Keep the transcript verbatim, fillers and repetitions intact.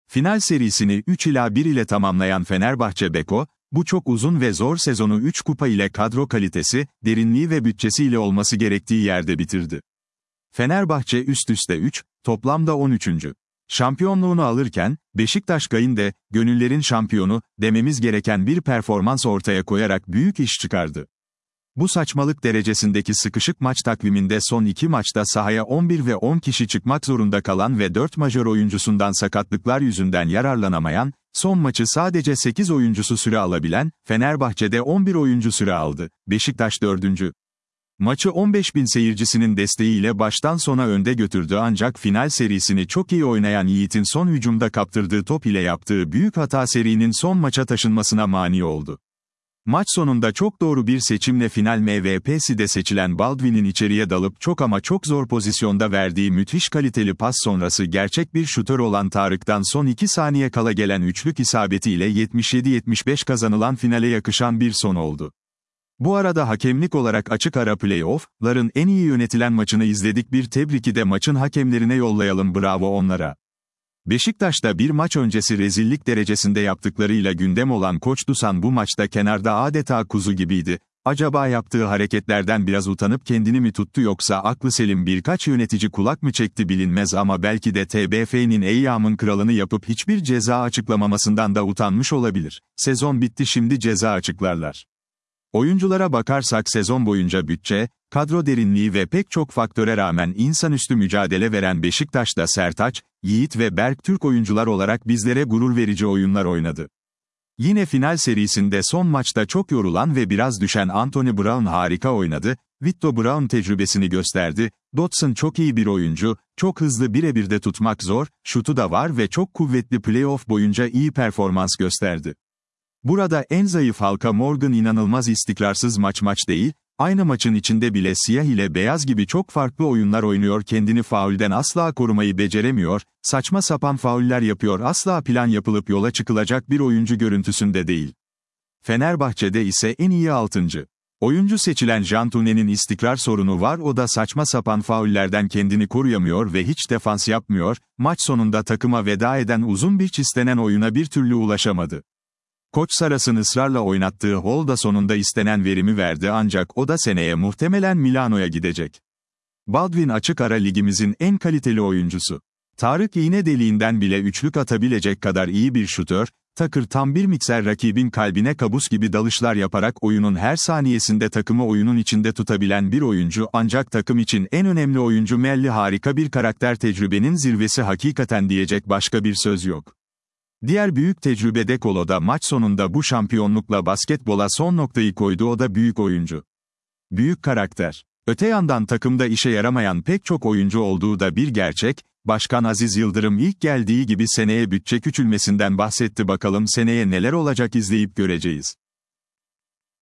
Final serisini üç ila bir ile tamamlayan Fenerbahçe Beko, bu çok uzun ve zor sezonu üç kupa ile kadro kalitesi, derinliği ve bütçesiyle olması gerektiği yerde bitirdi. Fenerbahçe üst üste üç, toplamda on üçüncü şampiyonluğunu alırken, Beşiktaş gayinde, gönüllerin şampiyonu, dememiz gereken bir performans ortaya koyarak büyük iş çıkardı. Bu saçmalık derecesindeki sıkışık maç takviminde son iki maçta sahaya on bir ve on kişi çıkmak zorunda kalan ve dört majör oyuncusundan sakatlıklar yüzünden yararlanamayan, son maçı sadece sekiz oyuncusu süre alabilen, Fenerbahçe'de on bir oyuncu süre aldı, Beşiktaş dördüncü Maçı on beş bin seyircisinin desteğiyle baştan sona önde götürdü ancak final serisini çok iyi oynayan Yiğit'in son hücumda kaptırdığı top ile yaptığı büyük hata serinin son maça taşınmasına mani oldu. Maç sonunda çok doğru bir seçimle final M V P'si de seçilen Baldwin'in içeriye dalıp çok ama çok zor pozisyonda verdiği müthiş kaliteli pas sonrası gerçek bir şutör olan Tarık'tan son iki saniye kala gelen üçlük isabetiyle yetmiş yedi yetmiş beş kazanılan finale yakışan bir son oldu. Bu arada hakemlik olarak açık ara play-off'ların en iyi yönetilen maçını izledik, bir tebriki de maçın hakemlerine yollayalım, bravo onlara. Beşiktaş'ta bir maç öncesi rezillik derecesinde yaptıklarıyla gündem olan Koç Dusan bu maçta kenarda adeta kuzu gibiydi. Acaba yaptığı hareketlerden biraz utanıp kendini mi tuttu yoksa aklı selim birkaç yönetici kulak mı çekti bilinmez ama belki de T B F'nin eyyamın kralını yapıp hiçbir ceza açıklamamasından da utanmış olabilir. Sezon bitti, şimdi ceza açıklarlar. Oyunculara bakarsak sezon boyunca bütçe, kadro derinliği ve pek çok faktöre rağmen insanüstü mücadele veren Beşiktaş'ta Sertaç, Yiğit ve Berk Türk oyuncular olarak bizlere gurur verici oyunlar oynadı. Yine final serisinde son maçta çok yorulan ve biraz düşen Anthony Brown harika oynadı, Vito Brown tecrübesini gösterdi, Dotson çok iyi bir oyuncu, çok hızlı, birebir de tutmak zor, şutu da var ve çok kuvvetli, playoff boyunca iyi performans gösterdi. Burada en zayıf halka Morgan inanılmaz istikrarsız, maç maç değil, aynı maçın içinde bile siyah ile beyaz gibi çok farklı oyunlar oynuyor, kendini faulden asla korumayı beceremiyor, saçma sapan fauller yapıyor, asla plan yapılıp yola çıkılacak bir oyuncu görüntüsünde değil. Fenerbahçe'de ise en iyi altıncı oyuncu seçilen Cantune'nin istikrar sorunu var, o da saçma sapan faullerden kendini koruyamıyor ve hiç defans yapmıyor, maç sonunda takıma veda eden uzun bir istenen oyuna bir türlü ulaşamadı. Koç Saras'ın ısrarla oynattığı Hall da sonunda istenen verimi verdi ancak o da seneye muhtemelen Milano'ya gidecek. Baldwin açık ara ligimizin en kaliteli oyuncusu. Tarık iğne deliğinden bile üçlük atabilecek kadar iyi bir şutör, Takır tam bir mikser, rakibin kalbine kabus gibi dalışlar yaparak oyunun her saniyesinde takımı oyunun içinde tutabilen bir oyuncu ancak takım için en önemli oyuncu Melli, harika bir karakter, tecrübenin zirvesi hakikaten, diyecek başka bir söz yok. Diğer büyük tecrübe De Colo da maç sonunda bu şampiyonlukla basketbola son noktayı koydu, o da büyük oyuncu. Büyük karakter. Öte yandan takımda işe yaramayan pek çok oyuncu olduğu da bir gerçek, Başkan Aziz Yıldırım ilk geldiği gibi seneye bütçe küçülmesinden bahsetti, bakalım seneye neler olacak, izleyip göreceğiz.